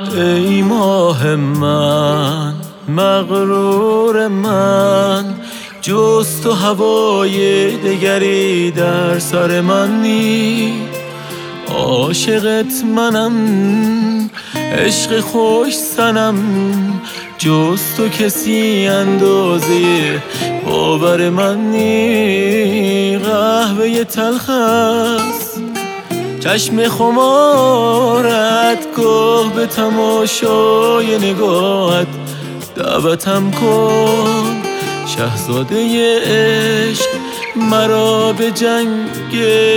ای ماه من، مغرور من، جز تو هوای دگری در سر من نی. عاشقت منم، عشق خوش سنم، جز تو کسی اندازه باور من نی. قهوه تلخ است چشم خمارت، گاه به تماشای نگاهت دعوتم کن. شاهزاده عشق مرا به جنگ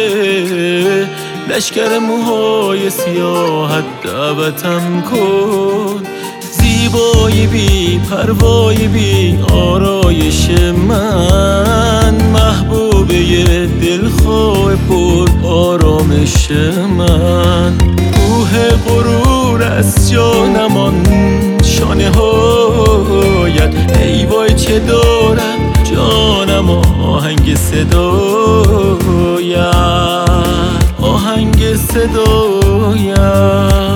لشکر موهای سیاهت دعوتم کن. زیبایی بی پروای بی آرایش من، محبوبه دلخواه پر آرامش من. کوه غرور از جانمان شانه هایت، ای وای چه دارد جانم آهنگ صدایت، آهنگ صدایت.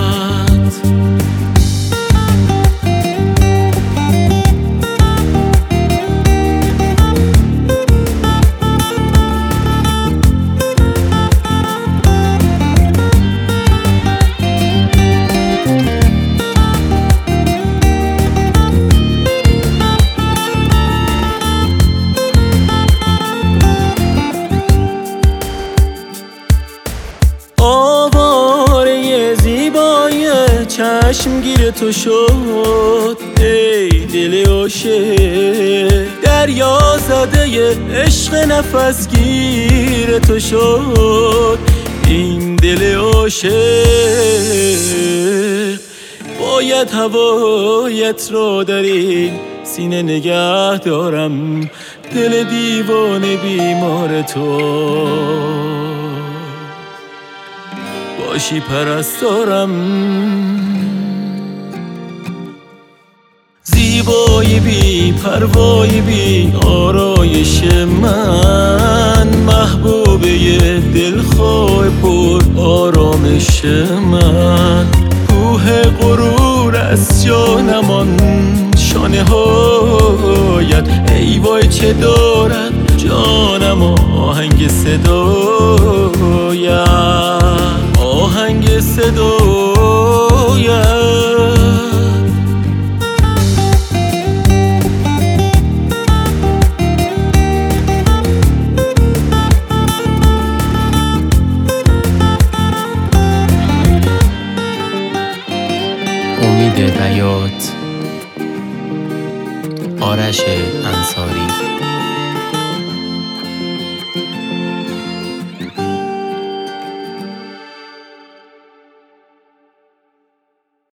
آواره زیبای چشمگیر تو شد، ای دل عاشق دریا زده عشق نفسگیر تو شد. این دل عاشق باید هوایت را در این سینه نگه دارم. دل دیوانه بیمار تو باشی پرستارم. زیبایی بی پروایی بی آرایش من، محبوبه دلخواه پر آرامش من. کوه غرور از جانمان شانه هایت، ای وای چه دارد جانم آهنگ صدایت، آهنگ صدایت. امید بیات، آرش انصاری.